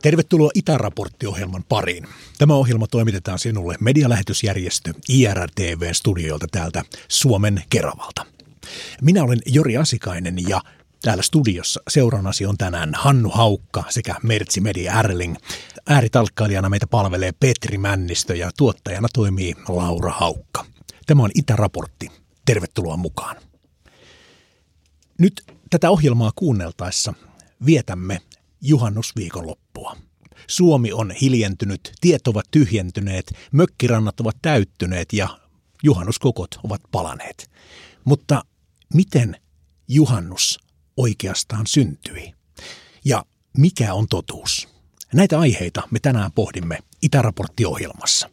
Tervetuloa Itäraportti-ohjelman pariin. Tämä ohjelma toimitetaan sinulle medialähetysjärjestö IRR-TV-studioilta täältä Suomen Keravalta. Minä olen Jori Asikainen ja täällä studiossa seurannasi on tänään Hannu Haukka sekä Mertsi Media Erling. Ääritalkkailijana meitä palvelee Petri Männistö ja tuottajana toimii Laura Haukka. Tämä on Itäraportti. Tervetuloa mukaan. Nyt tätä ohjelmaa kuunneltaessa vietämme juhannusviikonloppua. Suomi on hiljentynyt, tiet ovat tyhjentyneet, mökkirannat ovat täyttyneet ja juhannuskokot ovat palaneet. Mutta miten juhannus oikeastaan syntyi? Ja mikä on totuus? Näitä aiheita me tänään pohdimme Itäraportti-ohjelmassa.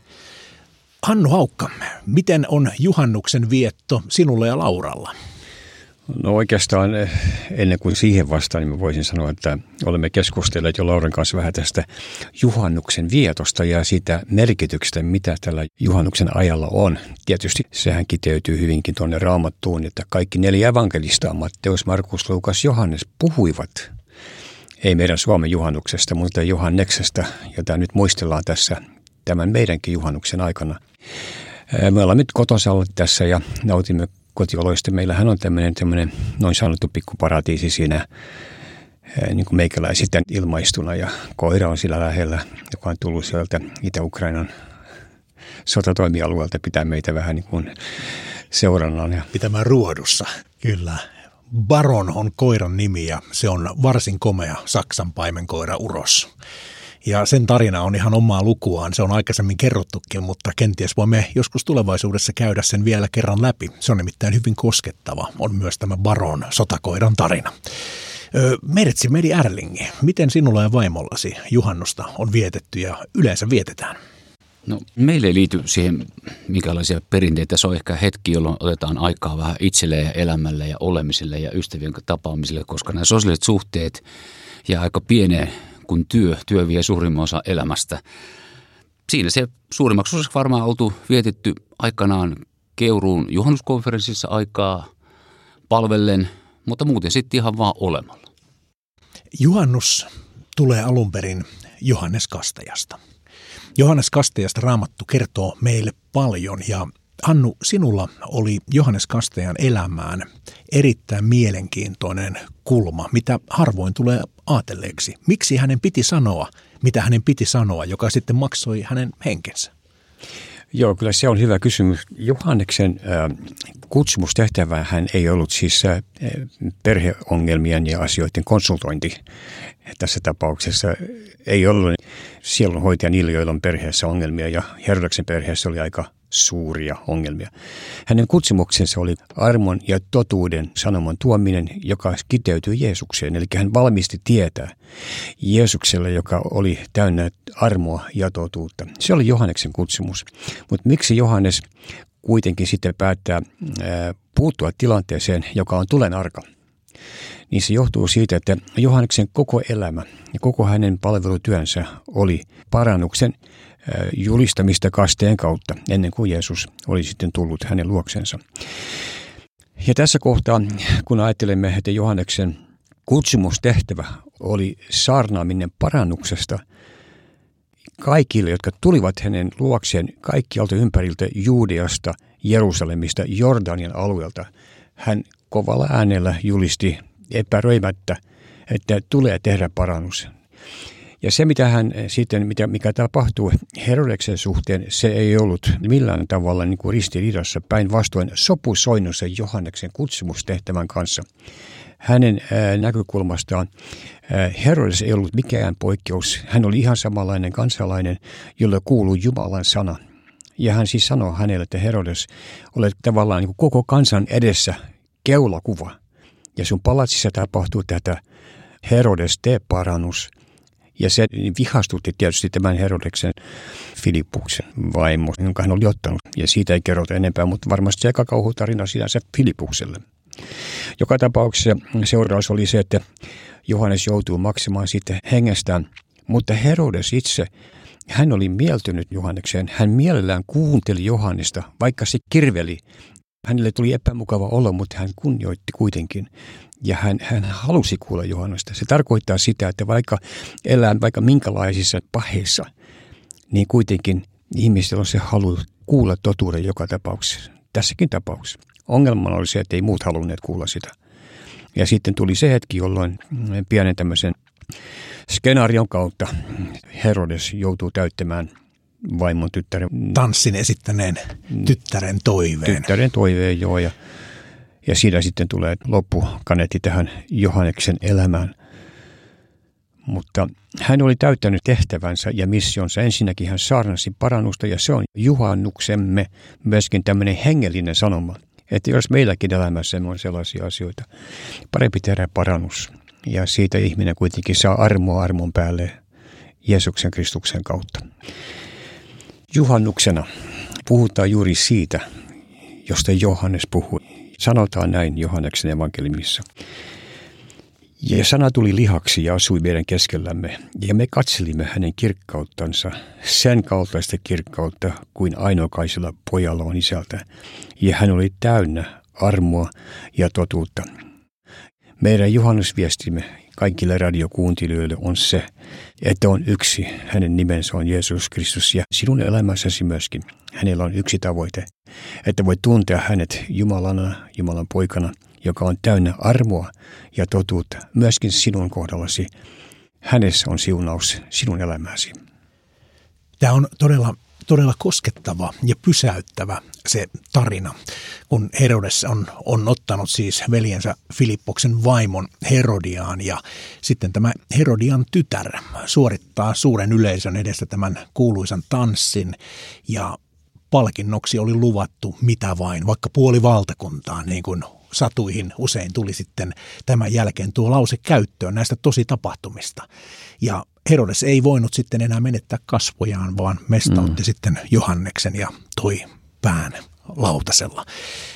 Hannu Haukka, miten on juhannuksen vietto sinulla ja Lauralla? No oikeastaan ennen kuin siihen vastaan, niin mä voisin sanoa, että olemme keskustelleet jo Lauran kanssa vähän tästä juhannuksen vietosta ja siitä merkityksestä, mitä tällä juhannuksen ajalla on. Tietysti sehän kiteytyy hyvinkin tuonne Raamattuun, että kaikki 4 evankelistaa, Matteus, Markus, Luukas, Johannes, puhuivat, ei meidän Suomen juhannuksesta, mutta Johanneksesta, jota nyt muistellaan tässä tämän meidänkin juhannuksen aikana. Me ollaan nyt kotosalla tässä ja nautimme kotioloista. Meillähän on tämmöinen noin sanottu pikkuparatiisi siinä niin kuin meikäläisistä ilmaistuna ja koira on sillä lähellä, joka on tullut sieltä Itä-Ukrainan sotatoimialueelta pitää meitä vähän niin kuin seurannan. Ja pitämään ruodussa, kyllä. Baron on koiran nimi ja se on varsin komea Saksan paimenkoira uros. Ja sen tarina on ihan omaa lukuaan. Se on aikaisemmin kerrottukin, mutta kenties voimme joskus tulevaisuudessa käydä sen vielä kerran läpi. Se on nimittäin hyvin koskettava. On myös tämä Baron sotakoiran tarina. Mertsi Media Erling, miten sinulla ja vaimollasi juhannusta on vietetty ja yleensä vietetään? No, meille ei liity siihen minkälaisia perinteitä. Se on ehkä hetki, jolloin otetaan aikaa vähän itselle ja elämälle ja olemiselle ja ystävien tapaamiselle, koska nämä sosiaaliset suhteet jää aika pieneen, kun työ vie suurimman osa elämästä. Siinä se suurimmaksi osaksi varmaan oltu vietetty aikanaan Keuruun juhannuskonferenssissa aikaa palvellen, mutta muuten sitten ihan vaan olemalla. Juhannus tulee alun perin Johannes Kastajasta. Johannes Kastajasta Raamattu kertoo meille paljon ja Hannu, sinulla oli Johannes Kastajan elämään erittäin mielenkiintoinen kulma, mitä harvoin tulee ajatelleeksi. Miksi hänen piti sanoa, mitä hänen piti sanoa, joka sitten maksoi hänen henkensä? Joo, kyllä se on hyvä kysymys. Johanneksen kutsumustehtävä hän ei ollut siis perheongelmien ja asioiden konsultointi. Tässä tapauksessa ei ollut sielunhoitaja niille, joilla on perheessä ongelmia ja Herodeksen perheessä oli aika suuria ongelmia. Hänen kutsumuksensa oli armon ja totuuden sanoman tuominen, joka kiteytyi Jeesukseen. Eli hän valmisti tietää Jeesukselle, joka oli täynnä armoa ja totuutta. Se oli Johanneksen kutsumus. Mutta miksi Johannes kuitenkin sitten päättää puuttua tilanteeseen, joka on tulenarka? Niin se johtuu siitä, että Johanneksen koko elämä ja koko hänen palvelutyönsä oli parannuksen julistamista kasteen kautta, ennen kuin Jeesus oli sitten tullut hänen luoksensa. Ja tässä kohtaa, kun ajattelemme, että Johanneksen kutsumustehtävä oli saarnaaminen parannuksesta kaikille, jotka tulivat hänen luokseen kaikkialta ympäriltä Juudeasta, Jerusalemista, Jordanian alueelta, hän kovalla äänellä julisti epäröimättä, että tulee tehdä parannus. Ja se, mitä hän sitten, mikä tapahtuu Herodeksen suhteen, se ei ollut millään tavalla niin kuin ristiriidassa, päinvastoin sopusoinnussa Johanneksen kutsumustehtävän kanssa. Hänen näkökulmastaan Herodes ei ollut mikään poikkeus. Hän oli ihan samanlainen kansalainen, jolle kuului Jumalan sana. Ja hän siis sanoi hänelle, että Herodes, olet tavallaan niin kuin koko kansan edessä keulakuva. Ja sun palatsissa tapahtuu tätä Herodes, tee parannus. Ja se vihastutti tietysti tämän Herodeksen Filippuksen vaimo, jonka hän oli ottanut. Ja siitä ei kerrota enempää, mutta varmasti se eka kauhutarina sinänsä Filippukselle. Joka tapauksessa seuraus oli se, että Johannes joutuu maksamaan siitä hengestään. Mutta Herodes itse, hän oli mieltynyt Johannekseen. Hän mielellään kuunteli Johannesta, vaikka se kirveli Hänelle tuli epämukava olo, mutta hän kunnioitti kuitenkin. Ja hän halusi kuulla Johannusta. Se tarkoittaa sitä, että vaikka elää vaikka minkälaisissa paheissa, niin kuitenkin ihmisillä on se halu kuulla totuuden joka tapauksessa. Tässäkin tapauksessa. Ongelmana oli se, että ei muut halunneet kuulla sitä. Ja sitten tuli se hetki, jolloin pienen tämmöisen skenaarion kautta Herodes joutuu täyttämään vaimon tyttären tanssin esittäneen tyttären toiveen. Tyttären toiveen, joo. Ja siinä sitten tulee loppukaneetti tähän Johanneksen elämään. Mutta hän oli täyttänyt tehtävänsä ja missionsa. Ensinnäkin hän saarnasi parannusta ja se on juhannuksemme myöskin tämmöinen hengellinen sanoma. Että jos meilläkin elämässä on sellaisia asioita, parempi tehdä parannus. Ja siitä ihminen kuitenkin saa armoa armon päälle Jeesuksen Kristuksen kautta. Juhannuksena puhutaan juuri siitä, josta Johannes puhui. Sanotaan näin Johanneksen evankeliumissa. Ja sana tuli lihaksi ja asui meidän keskellämme, ja me katselimme hänen kirkkauttansa, sen kaltaista kirkkautta kuin ainokaisella pojalla on isältä, ja hän oli täynnä armoa ja totuutta. Meidän juhannusviestimme kaikille radiokuuntelijoille on se, että on yksi, hänen nimensä on Jeesus Kristus, ja sinun elämässäsi myöskin hänellä on yksi tavoite, että voit tuntea hänet Jumalana, Jumalan poikana, joka on täynnä armoa ja totuutta myöskin sinun kohdallasi. Hänessä on siunaus sinun elämäsi. Tämä on todella koskettava ja pysäyttävä se tarina, kun Herodes on ottanut siis veljensä Filippoksen vaimon Herodiaan ja sitten tämä Herodian tytär suorittaa suuren yleisön edessä tämän kuuluisan tanssin ja palkinnoksi oli luvattu mitä vain, vaikka puoli valtakuntaa, niin kuin satuihin usein tuli sitten tämän jälkeen tuo lause käyttöön näistä tositapahtumista. Ja Herodes ei voinut sitten enää menettää kasvojaan, vaan mestautti sitten Johanneksen ja toi pään lautasella.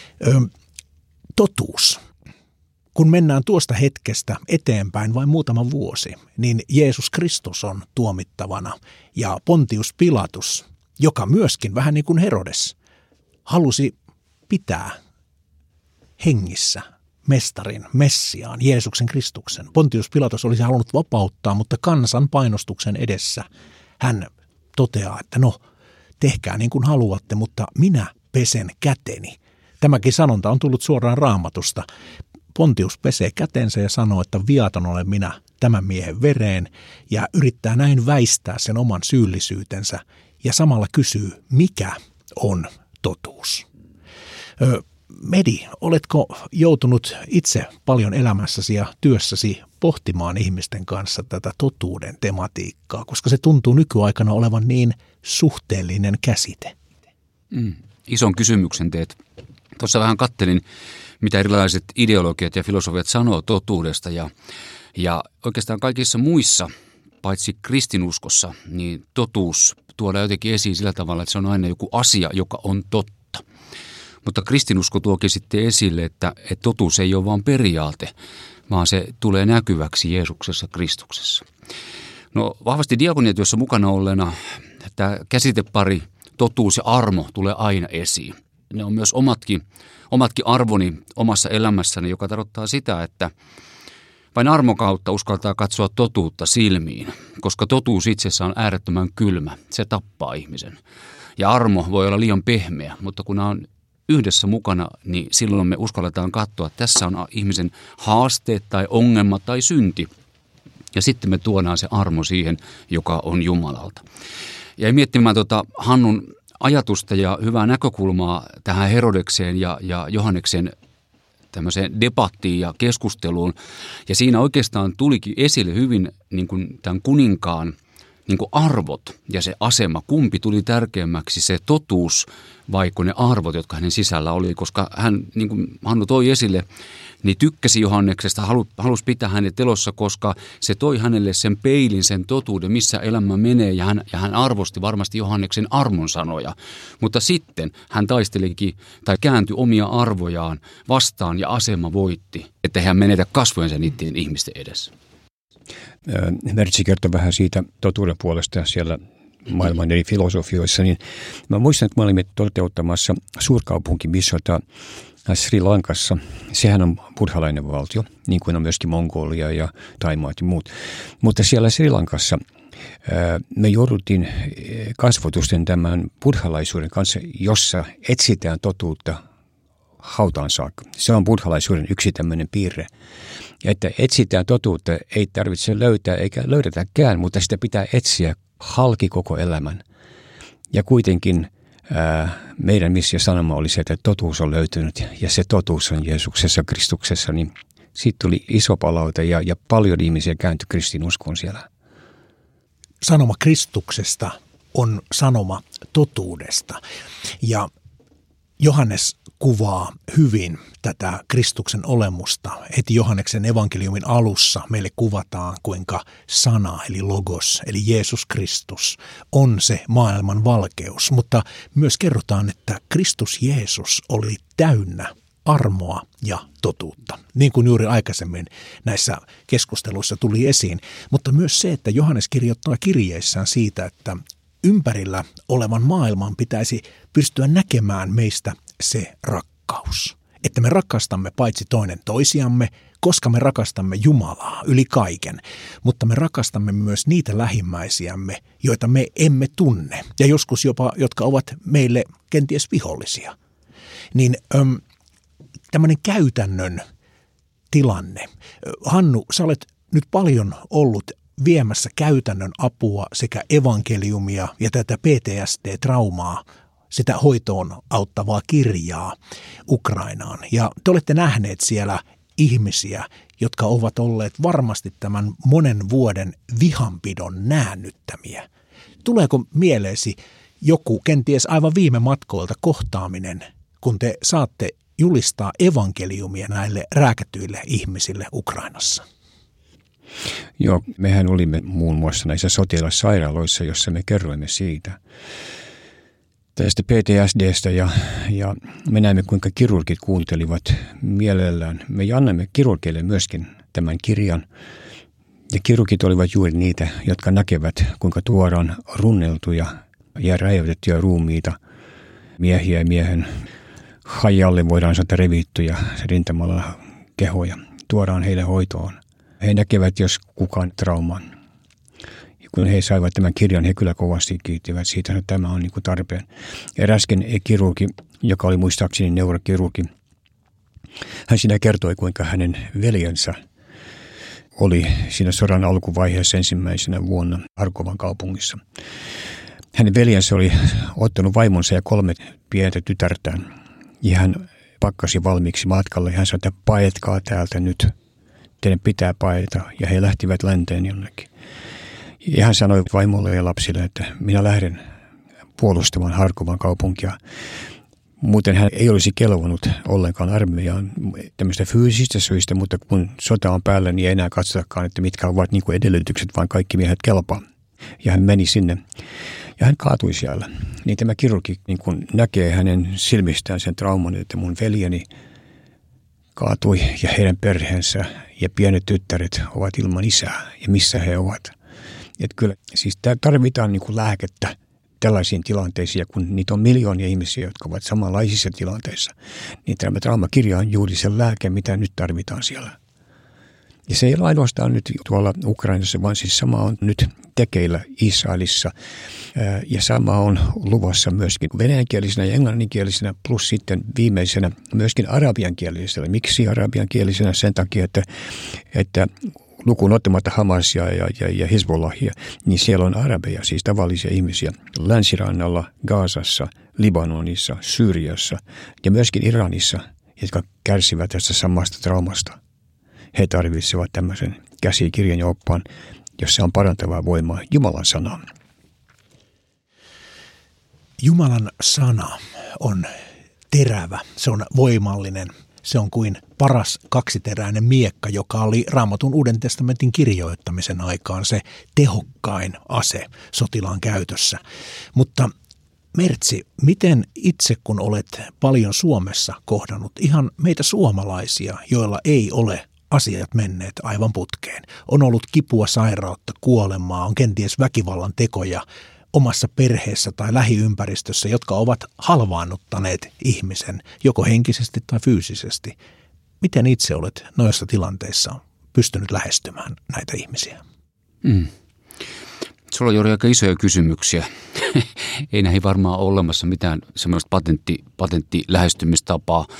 Totuus. Kun mennään tuosta hetkestä eteenpäin vain muutama vuosi, niin Jeesus Kristus on tuomittavana ja Pontius Pilatus, joka myöskin vähän niin kuin Herodes, halusi pitää hengissä mestarin, Messiaan, Jeesuksen Kristuksen. Pontius Pilatus olisi halunnut vapauttaa, mutta kansan painostuksen edessä hän toteaa, että no, tehkää niin kuin haluatte, mutta minä pesen käteni. Tämäkin sanonta on tullut suoraan Raamatusta. Pontius pesee kätensä ja sanoo, että viaton olen minä tämän miehen vereen ja yrittää näin väistää sen oman syyllisyytensä ja samalla kysyy, mikä on totuus. Medi, oletko joutunut itse paljon elämässäsi ja työssäsi pohtimaan ihmisten kanssa tätä totuuden tematiikkaa, koska se tuntuu nykyaikana olevan niin suhteellinen käsite? Ison kysymyksen teet. Tuossa vähän kattelin, mitä erilaiset ideologiat ja filosofiat sanoo totuudesta ja oikeastaan kaikissa muissa, paitsi kristinuskossa, niin totuus tuodaan jotenkin esiin sillä tavalla, että se on aina joku asia, joka on totta. Mutta kristinusko tuokin sitten esille, että totuus ei ole vain periaate, vaan se tulee näkyväksi Jeesuksessa Kristuksessa. No vahvasti diakoniatyössä mukana olleena tämä käsitepari totuus ja armo tulee aina esiin. Ne on myös omatkin arvoni omassa elämässäni, joka tarkoittaa sitä, että vain armon kautta uskaltaa katsoa totuutta silmiin, koska totuus itsessään on äärettömän kylmä. Se tappaa ihmisen. Ja armo voi olla liian pehmeä, mutta kun on yhdessä mukana, niin silloin me uskalletaan katsoa, että tässä on ihmisen haasteet tai ongelma tai synti. Ja sitten me tuodaan se armo siihen, joka on Jumalalta. Ja miettimään Hannun ajatusta ja hyvää näkökulmaa tähän Herodekseen ja Johanneksen tämmöiseen debattiin ja keskusteluun. Ja siinä oikeastaan tulikin esille hyvin niin kuin tämän kuninkaan niin kuin arvot ja se asema, kumpi tuli tärkeämmäksi, se totuus vaiko ne arvot, jotka hänen sisällä oli, koska hän, niin kuin Hannu toi esille, niin tykkäsi Johanneksesta, halusi pitää hänet elossa, koska se toi hänelle sen peilin, sen totuuden, missä elämä menee, ja hän arvosti varmasti Johanneksen armon sanoja. Mutta sitten hän taistelikin tai kääntyi omia arvojaan vastaan ja asema voitti, että hän menetä kasvojensa niiden ihmisten edessä. Mertsi kertoi vähän siitä totuuden puolesta siellä maailman eri filosofioissa, niin mä muistan, että me olimme toteuttamassa suurkaupunkimissiota Sri Lankassa. Sehän on buddhalainen valtio, niin kuin on myöskin Mongolia ja Thaimaat ja muut. Mutta siellä Sri Lankassa me jouduttiin kasvotusten tämän buddhalaisuuden kanssa, jossa etsitään totuutta hautaan saakka. Se on buddhalaisuuden yksi tämmöinen piirre. Että etsitään totuutta, ei tarvitse löytää eikä löydetäkään, mutta sitä pitää etsiä halki koko elämän. Ja kuitenkin meidän missiosanoma oli se, että totuus on löytynyt ja se totuus on Jeesuksessa, Kristuksessa. Niin siitä tuli iso palaute ja paljon ihmisiä kääntyi kristinuskoon siellä. Sanoma Kristuksesta on sanoma totuudesta ja Johannes kuvaa hyvin tätä Kristuksen olemusta. Heti Johanneksen evankeliumin alussa meille kuvataan, kuinka sana eli logos eli Jeesus Kristus on se maailman valkeus. Mutta myös kerrotaan, että Kristus Jeesus oli täynnä armoa ja totuutta, niin kuin juuri aikaisemmin näissä keskusteluissa tuli esiin. Mutta myös se, että Johannes kirjoittaa kirjeissään siitä, että ympärillä olevan maailman pitäisi pystyä näkemään meistä se rakkaus. Että me rakastamme paitsi toinen toisiamme, koska me rakastamme Jumalaa yli kaiken, mutta me rakastamme myös niitä lähimmäisiämme, joita me emme tunne ja joskus jopa, jotka ovat meille kenties vihollisia. Niin tämmöinen käytännön tilanne. Hannu, sä olet nyt paljon ollut viemässä käytännön apua sekä evankeliumia ja tätä PTSD-traumaa, sitä hoitoon auttavaa kirjaa Ukrainaan. Ja te olette nähneet siellä ihmisiä, jotka ovat olleet varmasti tämän monen vuoden vihanpidon näännyttämiä. Tuleeko mieleesi joku kenties aivan viime matkoilta kohtaaminen, kun te saatte julistaa evankeliumia näille rääkätyille ihmisille Ukrainassa? Joo, mehän olimme muun muassa näissä sotilassairaaloissa, jossa me kerroimme siitä tästä PTSDstä ja me näemme, kuinka kirurgit kuuntelivat mielellään. Me annamme kirurgeille myöskin tämän kirjan ja kirurgit olivat juuri niitä, jotka näkevät, kuinka tuodaan runneltuja ja räjäytettyjä ruumiita miehiä ja miehen hajalle voidaan sanoa revittyjä rintamalla kehoja. Tuodaan heille hoitoon. He näkevät, jos kukaan trauman. Kun he saivat tämän kirjan, he kyllä kovasti kiittivät siitä, että tämä on niin kuin tarpeen. Eräsken kirurgi, joka oli muistaakseni neurokirurgi, hän siinä kertoi, kuinka hänen veljensä oli siinä sodan alkuvaiheessa ensimmäisenä vuonna Harkovan kaupungissa. Hänen veljensä oli ottanut vaimonsa ja 3 pientä tytärtään ja hän pakkasi valmiiksi matkalle. Hän sanoi, että paetkaa täältä nyt. Teidän pitää paeta. Ja he lähtivät länteen jonnekin. Ja hän sanoi vaimolle ja lapsille, että minä lähden puolustamaan Harkovan kaupunkia. Muuten hän ei olisi kelvannut ollenkaan armeijaan tämmöistä fyysistä syistä, mutta kun sota on päällä, niin ei enää katsotakaan, että mitkä ovat niin kuin edellytykset, vaan kaikki miehet kelpaa. Ja hän meni sinne ja hän kaatui siellä. Niin tämä kirurgi niin kun näkee hänen silmistään sen trauman, että mun veljeni kaatui ja heidän perheensä ja pienet tyttäret ovat ilman isää ja missä he ovat. Että kyllä siis tarvitaan niin kuin lääkettä tällaisiin tilanteisiin, ja kun niitä on miljoonia ihmisiä, jotka ovat samanlaisissa tilanteissa, niin tämä traumakirja on juuri se lääke, mitä nyt tarvitaan siellä. Ja se ei ole ainoastaan nyt tuolla Ukrainassa, vaan siis sama on nyt tekeillä Israelissa. Ja sama on luvassa myöskin venäjänkielisenä ja englanninkielisenä, plus sitten viimeisenä myöskin arabiankielisenä. Miksi arabiankielisenä? Sen takia, että lukuun ottamatta Hamasia ja Hezbollahia, niin siellä on arabeja, siis tavallisia ihmisiä länsirannalla, Gazassa, Libanonissa, Syyriassa ja myöskin Iranissa, jotka kärsivät tästä samasta traumasta. He tarvitsevat tämmöisen käsikirjan ja oppaan, jossa on parantavaa voimaa Jumalan sanaan. Jumalan sana on terävä, se on voimallinen. Se on kuin paras kaksiteräinen miekka, joka oli Raamatun Uuden testamentin kirjoittamisen aikaan se tehokkain ase sotilaan käytössä. Mutta Mertsi, miten itse kun olet paljon Suomessa kohdannut ihan meitä suomalaisia, joilla ei ole asiat menneet aivan putkeen. On ollut kipua, sairautta, kuolemaa, on kenties väkivallan tekoja omassa perheessä tai lähiympäristössä, jotka ovat halvaannuttaneet ihmisen, joko henkisesti tai fyysisesti. Miten itse olet noissa tilanteissa pystynyt lähestymään näitä ihmisiä? Sulla on Jori aika isoja kysymyksiä. Ei näihin varmaan ole olemassa mitään semmoista patenttilähestymistapaa.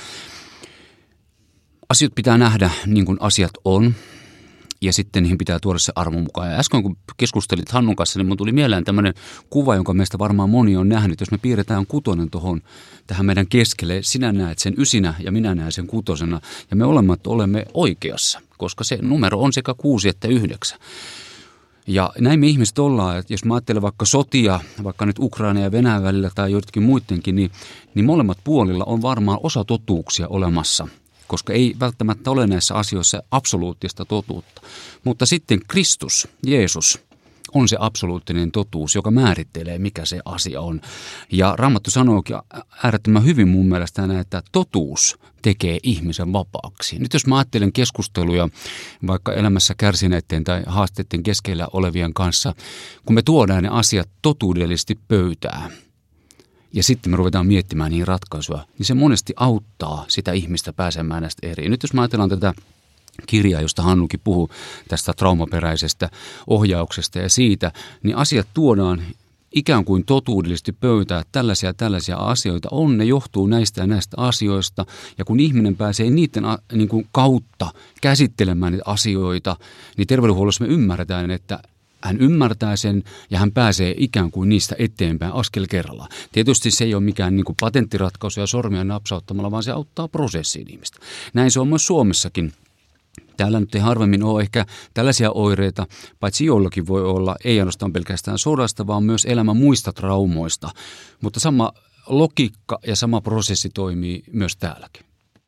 Asiat pitää nähdä niin kuin asiat on. Ja sitten niihin pitää tuoda se armo mukaan. Ja äsken kun keskustelit Hannun kanssa, niin mun tuli mieleen tämmöinen kuva, jonka meistä varmaan moni on nähnyt. Jos me piirretään 6 tähän meidän keskelle, sinä näet sen 9 ja minä näen sen 6. Ja me olemme oikeassa, koska se numero on sekä 6 että 9. Ja näin me ihmiset ollaan, että jos mä ajattelen vaikka sotia, vaikka nyt Ukraina ja Venäjän välillä tai joidenkin muidenkin, niin molemmat puolilla on varmaan osa totuuksia olemassa. Koska ei välttämättä ole näissä asioissa absoluuttista totuutta. Mutta sitten Kristus, Jeesus, on se absoluuttinen totuus, joka määrittelee, mikä se asia on. Ja Raamattu sanookin äärettömän hyvin mun mielestä näin, että totuus tekee ihmisen vapaaksi. Nyt jos mä ajattelen keskusteluja vaikka elämässä kärsineiden tai haasteiden keskellä olevien kanssa, kun me tuodaan ne asiat totuudellisesti pöytään, ja sitten me ruvetaan miettimään niihin ratkaisuja, niin se monesti auttaa sitä ihmistä pääsemään näistä eri. Nyt jos me ajatellaan tätä kirjaa, josta Hannukin puhuu, tästä traumaperäisestä ohjauksesta ja siitä, niin asiat tuodaan ikään kuin totuudellisesti pöytään, että tällaisia asioita on, ne johtuu näistä ja näistä asioista. Ja kun ihminen pääsee niiden niin kuin kautta käsittelemään niitä asioita, niin terveydenhuollossa me ymmärretään, että hän ymmärtää sen ja hän pääsee ikään kuin niistä eteenpäin askel kerrallaan. Tietysti se ei ole mikään niin kuin patenttiratkaisu ja sormia napsauttamalla, vaan se auttaa prosessiin ihmistä. Näin se on myös Suomessakin. Täällä nyt ei harvemmin ole ehkä tällaisia oireita, paitsi jollakin voi olla, ei ainoastaan pelkästään sodasta, vaan myös elämän muista traumoista. Mutta sama logiikka ja sama prosessi toimii myös täälläkin.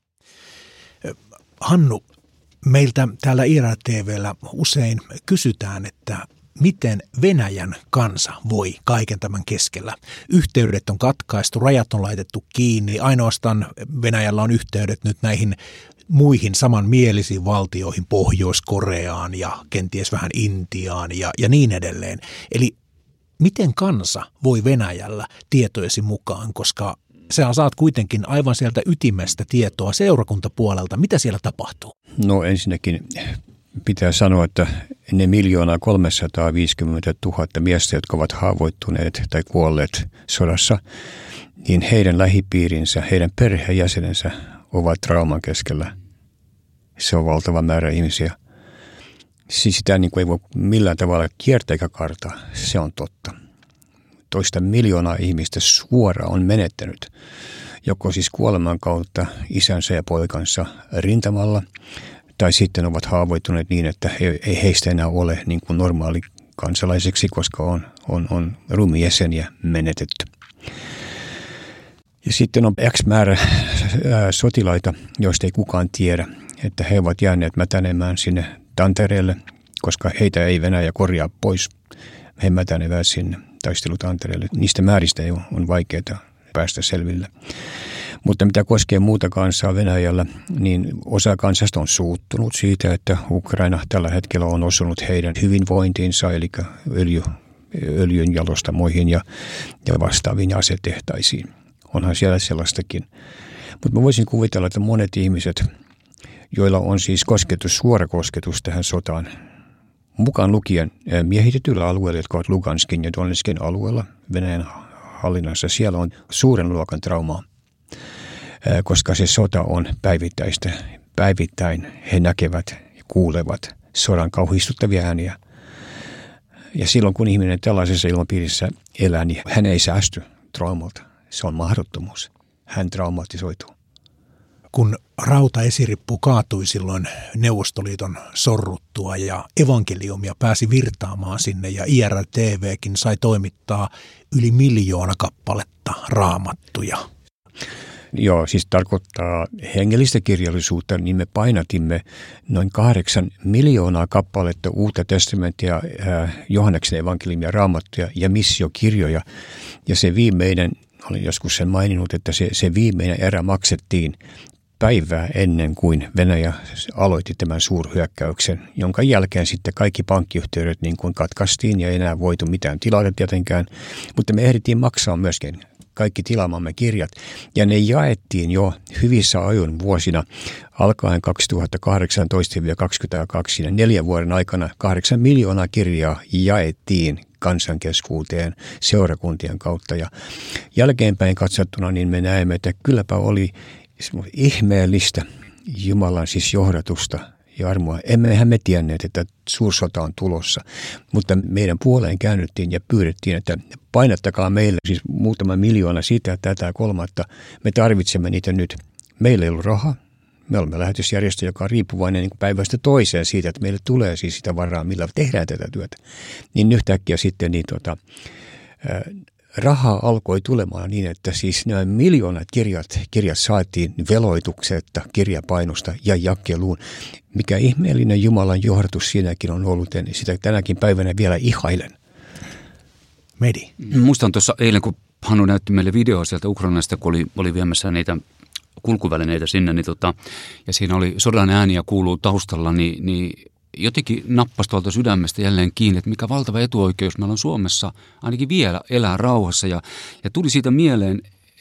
Hannu, meiltä täällä IRTV:llä usein kysytään, että miten Venäjän kansa voi kaiken tämän keskellä. Yhteydet on katkaistu, rajat on laitettu kiinni, ainoastaan Venäjällä on yhteydet nyt näihin muihin samanmielisiin valtioihin, Pohjois-Koreaan ja kenties vähän Intiaan ja niin edelleen. Eli miten kansa voi Venäjällä tietojesi mukaan, koska sä saat kuitenkin aivan sieltä ytimestä tietoa seurakuntapuolelta. Mitä siellä tapahtuu? No ensinnäkin pitää sanoa, että ne 1 350 000 miestä, jotka ovat haavoittuneet tai kuolleet sodassa, niin heidän lähipiirinsä, heidän perheenjäsenensä ovat trauman keskellä. Se on valtava määrä ihmisiä. Siis sitä niin kuin ei voi millään tavalla kiertää eikä kartaa. Se on totta. 2 miljoonaa ihmistä suoraan on menettänyt, joko siis kuoleman kautta isänsä ja poikansa rintamalla, tai sitten ovat haavoittuneet niin, että ei heistä enää ole niin kuin normaali kansalaiseksi, koska on ruumiinjäseniä menetetty. Ja sitten on X määrä sotilaita, joista ei kukaan tiedä, että he ovat jääneet mätänemään sinne tantereelle, koska heitä ei Venäjä korjaa pois. He mätänevät sinne taistelutantereelle. Niistä määristä on vaikeaa päästä selville. Mutta mitä koskee muuta kansaa Venäjällä, niin osa kansasta on suuttunut siitä, että Ukraina tällä hetkellä on osunut heidän hyvinvointiinsa, eli öljyn jalostamoihin ja vastaaviin asetehtaisiin. Onhan siellä sellaistakin. Mutta mä voisin kuvitella, että monet ihmiset, joilla on siis suora kosketus tähän sotaan, mukaan lukien miehitetyillä alueilla, jotka ovat Luganskin ja Donetskin alueella Venäjän hallinnassa, siellä on suuren luokan traumaa, koska se sota on päivittäistä. Päivittäin he näkevät ja kuulevat sodan kauhistuttavia ääniä. Ja silloin kun ihminen tällaisessa ilmapiirissä elää, niin hän ei säästy traumalta. Se on mahdottomuus. Hän traumatisoituu. Kun rautaesirippu kaatui silloin Neuvostoliiton sorruttua ja evankeliumia pääsi virtaamaan sinne ja IRTVkin sai toimittaa yli 1 miljoona kappaletta raamattuja. Joo, siis tarkoittaa hengellistä kirjallisuutta, niin me painatimme noin 8 miljoonaa kappaletta Uutta testamenttia, Johanneksen evankeliumia, raamattuja ja missiokirjoja. Ja se viimeinen, olen joskus sen maininnut, että se viimeinen erä maksettiin päivää ennen kuin Venäjä aloitti tämän suurhyökkäyksen, jonka jälkeen sitten kaikki pankkiyhteydet niin kuin katkaistiin ja ei enää voitu mitään tilata tietenkään, mutta me ehdittiin maksaa myöskin kaikki tilaamamme kirjat ja ne jaettiin jo hyvissä ajoin vuosina alkaen 2018-2022 ja 4 vuoden aikana 8 miljoonaa kirjaa jaettiin kansankeskuuteen seurakuntien kautta ja jälkeenpäin katsottuna niin me näemme, että kylläpä oli ihmeellistä Jumalan siis johdatusta ja armoa. Emmehän me tienneet, että suursota on tulossa, mutta meidän puoleen käännyttiin ja pyydettiin, että painattakaa meille siis muutama miljoona sitä, tätä, kolmatta. Me tarvitsemme niitä nyt. Meillä ei ollut rahaa. Me olemme lähetysjärjestö, joka on riippuvainen niin päivästä toiseen siitä, että meille tulee siis sitä varaa, millä tehdään tätä työtä. Niin yhtäkkiä sitten rahaa alkoi tulemaan niin, että siis nämä miljoonat kirjat saatiin veloituksetta, kirjapainosta ja jakeluun. Mikä ihmeellinen Jumalan johdatus siinäkin on ollut, niin sitä tänäkin päivänä vielä ihailen. Medi. Muistan tuossa eilen, kun Hannu näytti meille videoa sieltä Ukrainasta, kun oli viemässä niitä kulkuvälineitä sinne, ja siinä oli sodan ääniä kuuluu taustalla, niin jotenkin nappasi tuolta sydämestä jälleen kiinni, että mikä valtava etuoikeus meillä on Suomessa ainakin vielä elää rauhassa. Ja tuli siitä mieleen,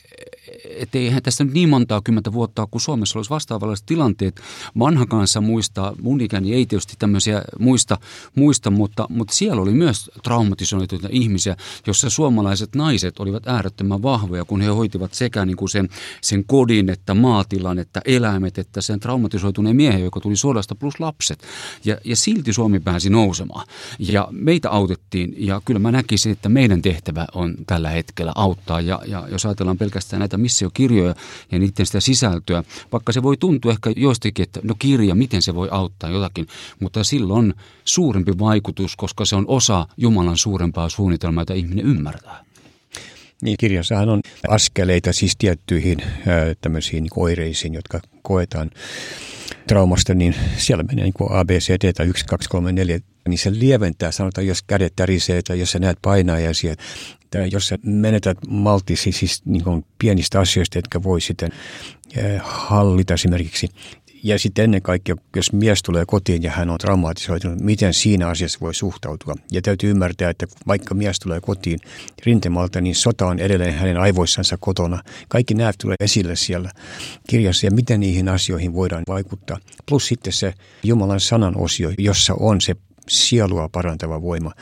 että eihän tästä nyt niin montaa 10 vuotta, kun Suomessa olisi vastaavalliset tilanteet. Vanha kanssa muistaa, mun ikäni ei tietysti tämmöisiä muista, mutta siellä oli myös traumatisoituneita ihmisiä, jossa suomalaiset naiset olivat äärettömän vahvoja, kun he hoitivat sekä niin kuin sen kodin, että maatilan, että eläimet, että sen traumatisoituneen miehen, joka tuli sodasta plus lapset. Ja silti Suomi pääsi nousemaan. Ja meitä autettiin, ja kyllä mä näkisin, että meidän tehtävä on tällä hetkellä auttaa. Ja jos ajatellaan pelkästään näitä missiokirjoja ja niiden sitä sisältöä, vaikka se voi tuntua ehkä joistakin, että no kirja, miten se voi auttaa jotakin, mutta silloin on suurempi vaikutus, koska se on osa Jumalan suurempaa suunnitelmaa, jota ihminen ymmärtää. Niin, kirjassahan on askeleita siis tiettyihin tämmöisiin oireisiin, jotka koetaan traumasta, niin siellä menee niin kuin ABCD tai 1, 2, 3, 4, niin se lieventää, sanotaan, jos kädet tärisee tai jos sä näet painajaisia, tai jos sä menetät maltisi siis niin kuin pienistä asioista, jotka voi sitten hallita esimerkiksi. Ja sitten ennen kaikkea, jos mies tulee kotiin ja hän on traumatisoitunut, miten siinä asiassa voi suhtautua. Ja täytyy ymmärtää, että vaikka mies tulee kotiin rintamalta, niin sota on edelleen hänen aivoissansa kotona. Kaikki nämä tulee esille siellä kirjassa ja miten niihin asioihin voidaan vaikuttaa. Plus sitten se Jumalan sanan osio, jossa on se sielua parantava voima.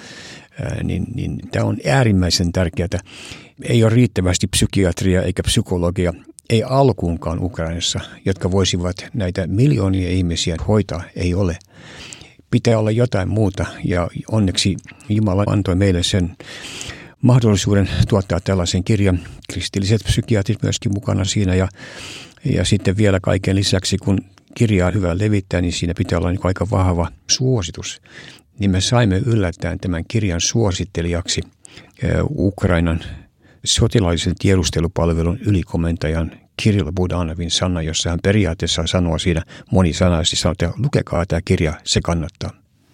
Niin tämä on äärimmäisen tärkeää. Ei ole riittävästi psykiatria eikä psykologia. Ei alkuunkaan Ukrainassa, jotka voisivat näitä miljoonia ihmisiä hoitaa, ei ole. Pitää olla jotain muuta ja onneksi Jumala antoi meille sen mahdollisuuden tuottaa tällaisen kirjan. Kristilliset psykiatrit myöskin mukana siinä ja sitten vielä kaiken lisäksi, kun kirjaa hyvä levittää, niin siinä pitää olla niin aika vahva suositus. Niin me saimme yllättäen tämän kirjan suosittelijaksi Ukrainan sotilaallisen tiedustelupalvelun ylikomentajan Kirill Budanovin sana, jossa hän periaatteessa sanoo siinä monisanaisesti, sanoo, että lukekaa tämä kirja, se kannattaa.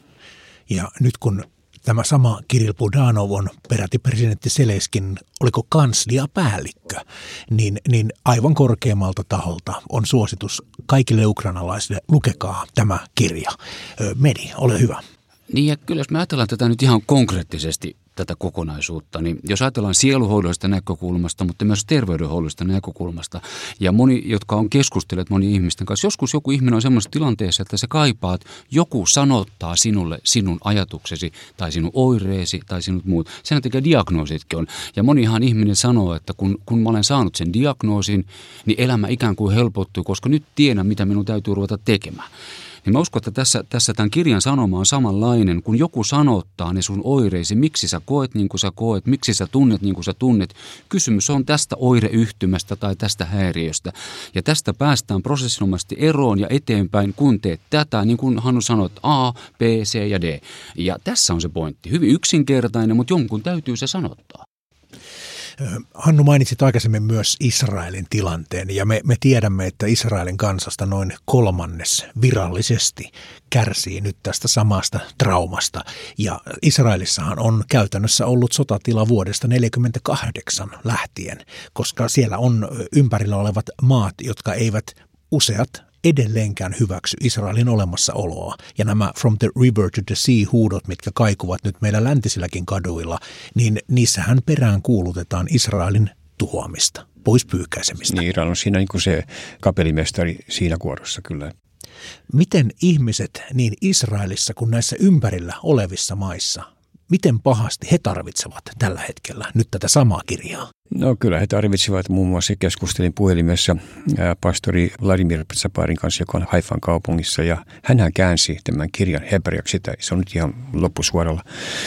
Ja nyt kun tämä sama Kirill Budanov on peräti presidentti Zelenskin, oliko kansliapäällikkö, niin aivan korkeammalta taholta on suositus kaikille ukrainalaisille, lukekaa tämä kirja. Medi, ole hyvä. Niin ja kyllä jos me ajatellaan tätä nyt ihan konkreettisesti, tätä kokonaisuutta, niin jos ajatellaan sieluhoidollisesta näkökulmasta, mutta myös terveydenhoidollisesta näkökulmasta, ja moni, jotka on keskustelleet moni ihmisten kanssa, joskus joku ihminen on semmoisessa tilanteessa, että se kaipaa, että joku sanottaa sinulle sinun ajatuksesi, tai sinun oireesi, tai sinut muut. Sen takia diagnoositkin on. Ja monihan ihminen sanoo, että kun mä olen saanut sen diagnoosin, niin elämä ikään kuin helpottuu, koska nyt tiedän, mitä minun täytyy ruveta tekemään. Niin mä uskon, että tässä tämän kirjan sanoma on samanlainen, kun joku sanottaa ne sun oireisi, miksi sä koet niin kuin sä koet, miksi sä tunnet niin kuin sä tunnet. Kysymys on tästä oireyhtymästä tai tästä häiriöstä. Ja tästä päästään prosessinomaisesti eroon ja eteenpäin, kun teet tätä, niin kuin Hannu sanoi, A, B, C ja D. Ja tässä on se pointti. Hyvin yksinkertainen, mutta jonkun täytyy se sanottaa. Hannu, mainitsit aikaisemmin myös Israelin tilanteen ja me tiedämme, että Israelin kansasta noin 1/3 virallisesti kärsii nyt tästä samasta traumasta. Ja Israelissahan on käytännössä ollut sotatila vuodesta 1948 lähtien, koska siellä on ympärillä olevat maat, jotka eivät useat edelleenkään hyväksy Israelin olemassaoloa. Ja nämä From the River to the Sea -huudot, mitkä kaikuvat nyt meillä läntisilläkin kaduilla, niin niissähän perään kuulutetaan Israelin tuhoamista, pois pyyhkäisemistä. Niin, Iran on siinä niin kuin se kapellimestari siinä kuorossa kyllä. Miten ihmiset niin Israelissa kuin näissä ympärillä olevissa maissa, miten pahasti he tarvitsevat tällä hetkellä nyt tätä samaa kirjaa? No kyllä he tarvitsivat, muun muassa keskustelin puhelimessa pastori Vladimir Zaparin kanssa, joka on Haifan kaupungissa, ja hänhän käänsi tämän kirjan hebreaksi, se on nyt ihan loppusuoralla.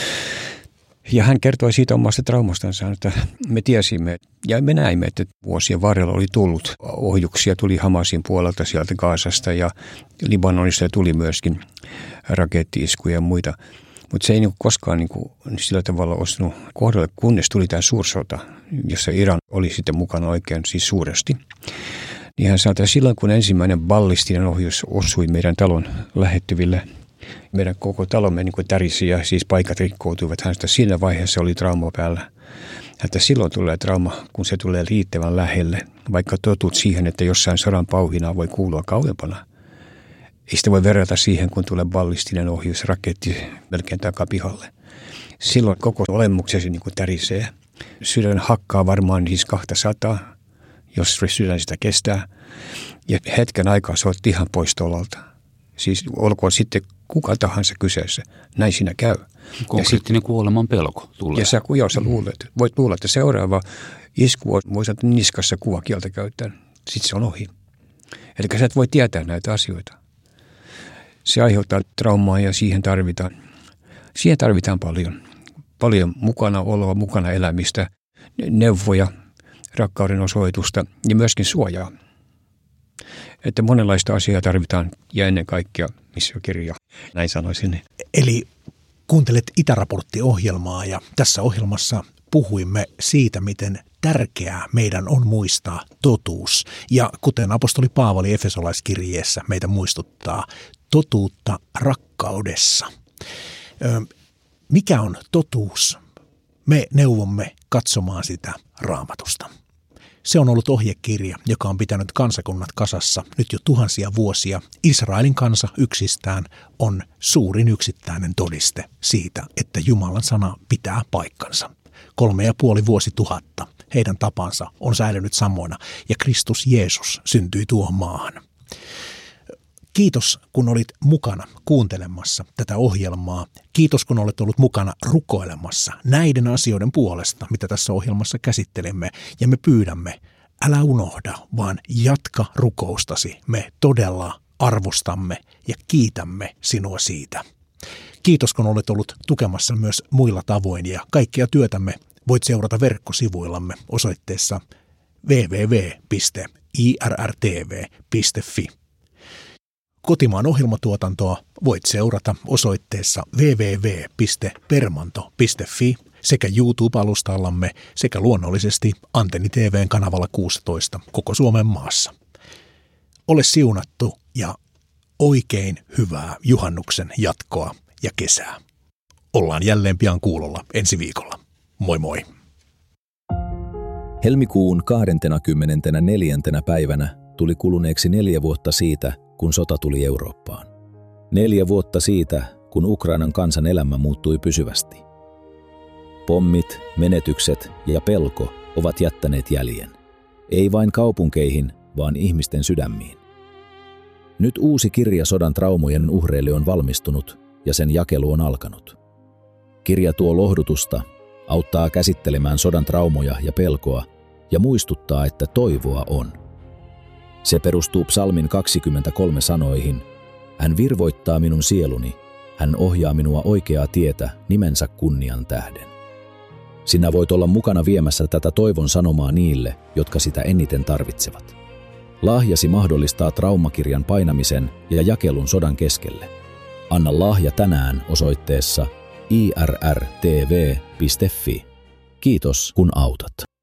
Ja hän kertoi siitä omasta traumastansa, että me tiesimme ja me näimme, että vuosien varrella oli tullut ohjuksia, tuli Hamasin puolelta sieltä Gazasta ja Libanonista tuli myöskin rakettiiskuja ja muita. Mutta se ei koskaan sillä tavalla ostunut kohdalle, kunnes tuli tämä suursota, jossa Iran oli sitten mukana oikein siis suuresti. Niin hän sanoi, että silloin kun ensimmäinen ballistinen ohjus osui meidän talon lähettyville, meidän koko talomme tärisi ja siis paikat rikkoutuivat. Hänestä siinä vaiheessa oli trauma päällä. Että silloin tulee trauma, kun se tulee riittävän lähelle. Vaikka totut siihen, että jossain sodan pauhinaa voi kuulua kauempana. Ei sitä voi verrata siihen, kun tulee ballistinen ohjus, raketti melkein takapihalle. Silloin koko olemuksesi tärisee. Sydän hakkaa varmaan siis 200, jos sydän sitä kestää. Ja hetken aikaa sä oot ihan pois tolalta. Siis olkoon sitten kuka tahansa kyseessä. Näin siinä käy. Konkreettinen kuoleman pelko tulee. Ja sä voit luulla, että seuraava isku voi saada niskassa kuvakieltä käyttäen. Sitten se on ohi. Eli sä et voi tietää näitä asioita. Se aiheuttaa traumaa ja siihen tarvitaan paljon. Paljon mukana oloa, mukana elämistä, neuvoja, rakkauden osoitusta ja myöskin suojaa. Että monenlaista asiaa tarvitaan ja ennen kaikkea missiokirja, näin sanoisin. Eli kuuntelet Itäraportti-ohjelmaa ja tässä ohjelmassa puhuimme siitä, miten tärkeää meidän on muistaa totuus. Ja kuten apostoli Paavali Efesolaiskirjeessä meitä muistuttaa, totuutta rakkaudessa. Mikä on totuus? Me neuvomme katsomaan sitä Raamatusta. Se on ollut ohjekirja, joka on pitänyt kansakunnat kasassa nyt jo tuhansia vuosia. Israelin kansa yksistään on suurin yksittäinen todiste siitä, että Jumalan sana pitää paikkansa. 3,5 vuosituhatta heidän tapansa on säilynyt samoina ja Kristus Jeesus syntyi tuohon maahan. Kiitos, kun olit mukana kuuntelemassa tätä ohjelmaa. Kiitos, kun olet ollut mukana rukoilemassa näiden asioiden puolesta, mitä tässä ohjelmassa käsittelemme. Ja me pyydämme, älä unohda, vaan jatka rukoustasi. Me todella arvostamme ja kiitämme sinua siitä. Kiitos, kun olet ollut tukemassa myös muilla tavoin ja kaikkia työtämme voit seurata verkkosivuillamme osoitteessa www.irrtv.fi. Kotimaan ohjelmatuotantoa voit seurata osoitteessa www.permanto.fi sekä YouTube-alustallamme sekä luonnollisesti Antenni TV:n kanavalla 16 koko Suomen maassa. Ole siunattu ja oikein hyvää juhannuksen jatkoa ja kesää. Ollaan jälleen pian kuulolla ensi viikolla. Moi moi! Helmikuun 24. päivänä tuli kuluneeksi 4 vuotta siitä, kun sota tuli Eurooppaan. 4 vuotta siitä, kun Ukrainan kansan elämä muuttui pysyvästi. Pommit, menetykset ja pelko ovat jättäneet jäljen. Ei vain kaupunkeihin, vaan ihmisten sydämiin. Nyt uusi kirja sodan traumojen uhreille on valmistunut ja sen jakelu on alkanut. Kirja tuo lohdutusta, auttaa käsittelemään sodan traumoja ja pelkoa ja muistuttaa, että toivoa on. Se perustuu Psalmin 23 sanoihin: Hän virvoittaa minun sieluni, hän ohjaa minua oikeaa tietä nimensä kunnian tähden. Sinä voit olla mukana viemässä tätä toivon sanomaa niille, jotka sitä eniten tarvitsevat. Lahjasi mahdollistaa traumakirjan painamisen ja jakelun sodan keskelle. Anna lahja tänään osoitteessa irrtv.fi. Kiitos kun autat.